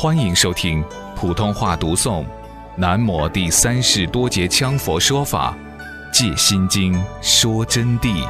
欢迎收听普通话读诵南摩第三世多杰羌佛说法戒心经说真谛。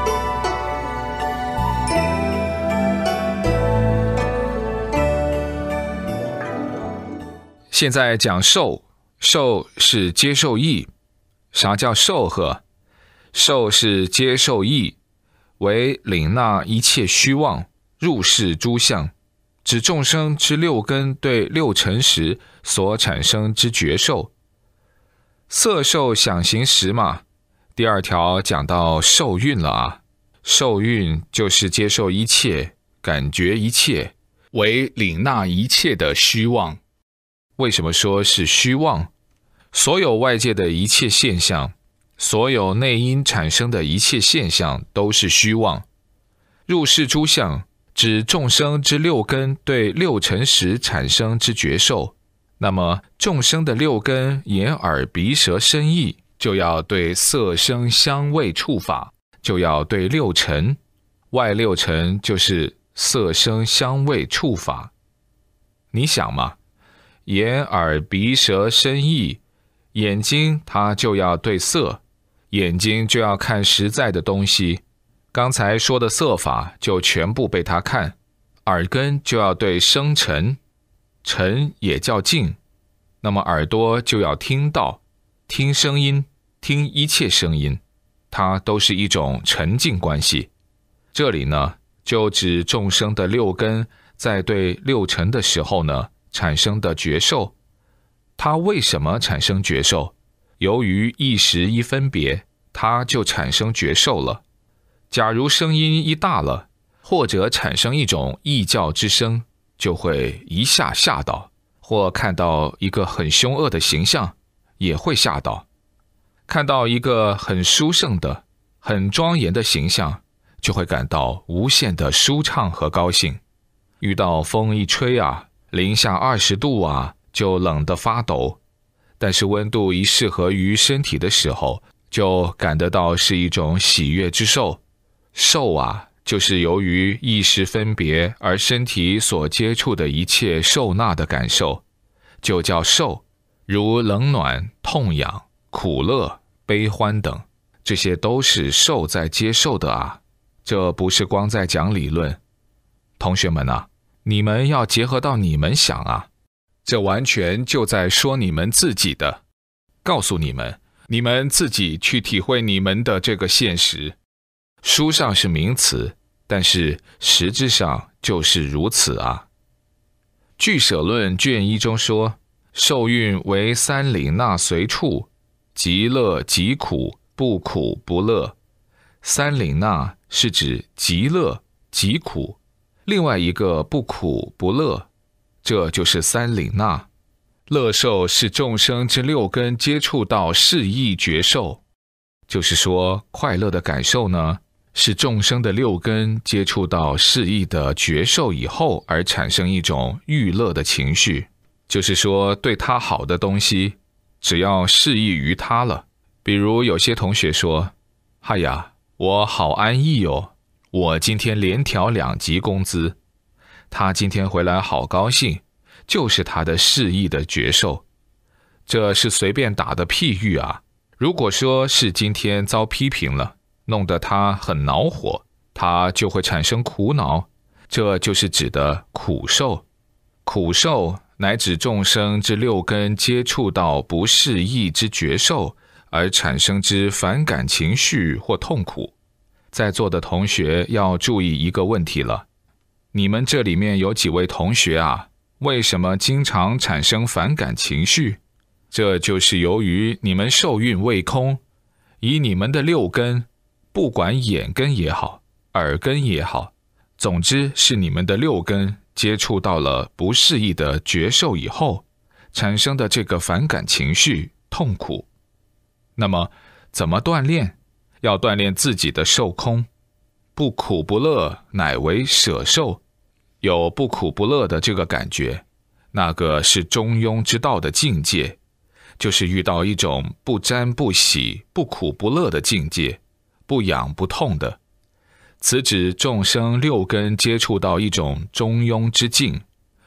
现在讲受，受是接受义。啥叫受呵？受是接受义，为领纳一切虚妄，入世诸相，指众生之六根对六尘时所产生之觉受。色受想行识嘛，第二条讲到受蕴了啊。受蕴就是接受一切，感觉一切，为领纳一切的虚妄。为什么说是虚妄？所有外界的一切现象，所有内因产生的一切现象都是虚妄。入世诸相，指众生之六根对六尘时产生之觉受。那么众生的六根眼耳鼻舌身意，就要对色声香味触法，就要对六尘，外六尘就是色声香味触法。你想嘛，眼耳鼻舌身意，眼睛它就要对色，眼睛就要看实在的东西，刚才说的色法就全部被它看。耳根就要对声尘，尘也叫静，那么耳朵就要听到，听声音，听一切声音，它都是一种沉静关系。这里呢，就指众生的六根在对六尘的时候呢，产生的觉受。它为什么产生觉受？由于一时一分别，它就产生觉受了。假如声音一大了，或者产生一种异教之声，就会一下吓到，或看到一个很凶恶的形象，也会吓到。看到一个很殊胜的、很庄严的形象，就会感到无限的舒畅和高兴。遇到风一吹啊，零下20度啊，就冷得发抖。但是温度一适合于身体的时候，就感得到是一种喜悦之受。受啊，就是由于意识分别而身体所接触的一切受纳的感受，就叫受。如冷暖、痛痒、苦乐、悲欢等，这些都是受在接受的啊。这不是光在讲理论。同学们啊，你们要结合到你们想啊，这完全就在说你们自己的，告诉你们，你们自己去体会你们的这个现实。书上是名词，但是实质上就是如此啊。俱舍论卷1中说，受蕴为三领纳随处，极乐极苦，不苦不乐。三领纳是指极乐极苦，另外一个不苦不乐，这就是三领纳。乐受是众生之六根接触到事意觉受，就是说快乐的感受呢，是众生的六根接触到事意的觉受以后而产生一种欲乐的情绪，就是说对他好的东西，只要适意于他了。比如有些同学说，哎呀，我好安逸哦，我今天连调2级工资，他今天回来好高兴，就是他的适意的觉受。这是随便打的譬喻啊。如果说是今天遭批评了，弄得他很恼火，他就会产生苦恼，这就是指的苦受。苦受乃指众生之六根接触到不适意之觉受而产生之反感情绪或痛苦。在座的同学要注意一个问题了，你们这里面有几位同学啊，为什么经常产生反感情绪？这就是由于你们受蕴未空，以你们的六根，不管眼根也好，耳根也好，总之是你们的六根接触到了不适意的觉受以后，产生的这个反感情绪、痛苦。那么怎么锻炼？要锻炼自己的受空。不苦不乐，乃为舍受。有不苦不乐的这个感觉，那个是中庸之道的境界，就是遇到一种不沾不喜、不苦不乐的境界，不痒不痛的。此指众生六根接触到一种中庸之境，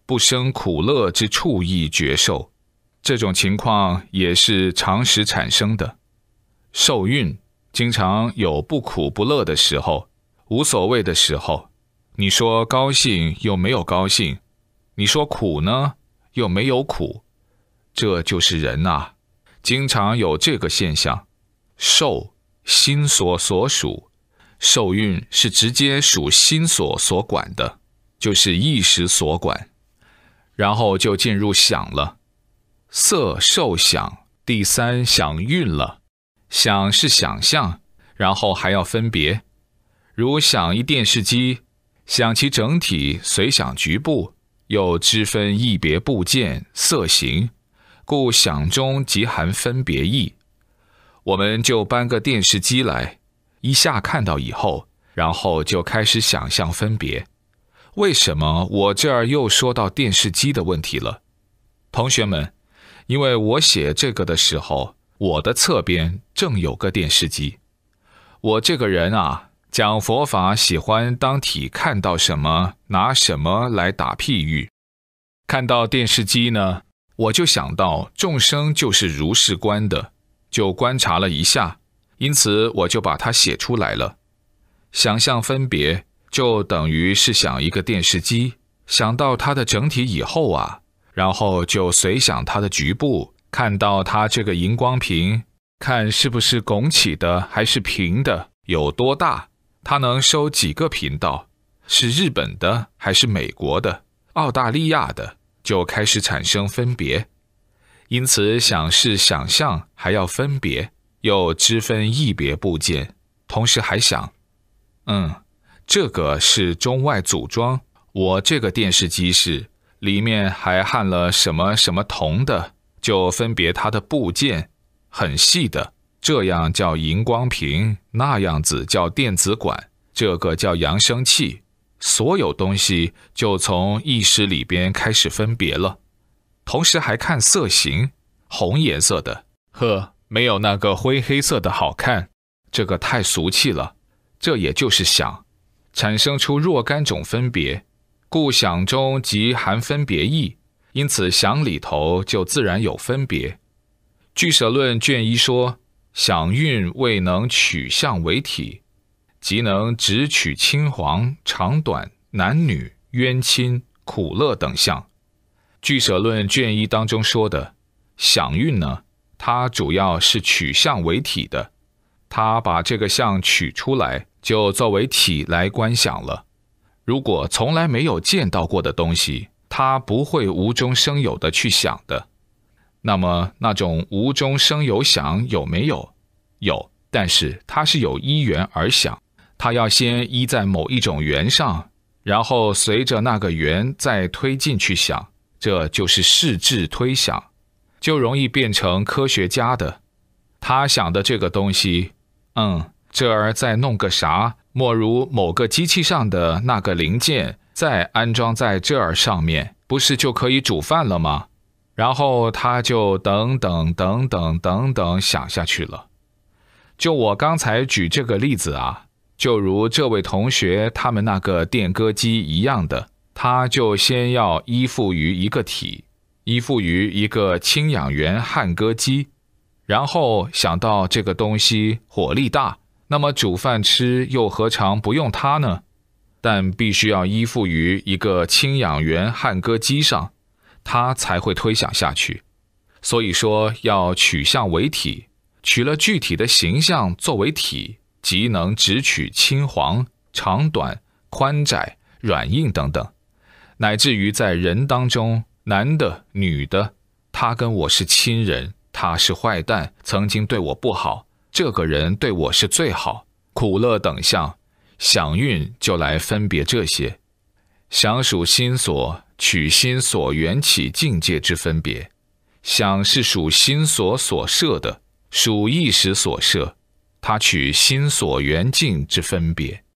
不生苦乐之处意觉受，这种情况也是常时产生的。受蕴经常有不苦不乐的时候，无所谓的时候，你说高兴又没有高兴，你说苦呢又没有苦，这就是人啊，经常有这个现象。受心所属，受蕴是直接属心所管的，就是意识所管，然后就进入想了。色受想，第三想蕴了。想是想象，然后还要分别。如想一电视机，想其整体，随想局部，又知分异别部件、色形，故想中即含分别意。我们就搬个电视机来，一下看到以后，然后就开始想象分别。为什么我这儿又说到电视机的问题了？同学们，因为我写这个的时候，我的侧边正有个电视机。我这个人啊，讲佛法喜欢当体看到什么拿什么来打譬喻。看到电视机呢，我就想到众生就是如是观的，就观察了一下，因此我就把它写出来了。想象分别就等于是想一个电视机，想到它的整体以后啊，然后就随想它的局部，看到它这个荧光屏，看是不是拱起的还是平的，有多大，它能收几个频道，是日本的还是美国的、澳大利亚的，就开始产生分别。因此想是想象，还要分别，又知分异别部件，同时还想，这个是中外组装，我这个电视机是里面还焊了什么什么铜的，就分别它的部件，很细的，这样叫荧光屏，那样子叫电子管，这个叫扬声器，所有东西就从意识里边开始分别了。同时还看色型，红颜色的，没有那个灰黑色的好看，这个太俗气了，这也就是想，产生出若干种分别，故想中即含分别意，因此想里头就自然有分别。俱舍论卷1说，想蕴未能取相为体，即能只取青黄、长短、男女、冤亲、苦乐等相。俱舍论卷1当中说的想蕴呢，它主要是取相为体的，它把这个相取出来，就作为体来观想了。如果从来没有见到过的东西，它不会无中生有的去想的。那么那种无中生有想有没有？有，但是它是有依缘而想，它要先依在某一种缘上，然后随着那个缘再推进去想，这就是视智推想，就容易变成科学家的。他想的这个东西，这儿再弄个啥，莫如某个机器上的那个零件再安装在这儿上面，不是就可以煮饭了吗？然后他就等等想下去了。就我刚才举这个例子啊，就如这位同学他们那个电歌机一样的，他就先要依附于一个体，依附于一个氢氧源焊歌机，然后想到这个东西火力大，那么煮饭吃又何尝不用它呢？但必须要依附于一个氢氧源焊歌机上，它才会推想下去。所以说要取相为体，取了具体的形象作为体，即能只取青黄、长短、宽窄、软硬等等，乃至于在人当中，男的、女的，他跟我是亲人，他是坏蛋，曾经对我不好，这个人对我是最好，苦乐等相，想蕴就来分别这些。想属心所，取心所缘起境界之分别。想是属心所设的，属意识所设，它取心所缘境之分别。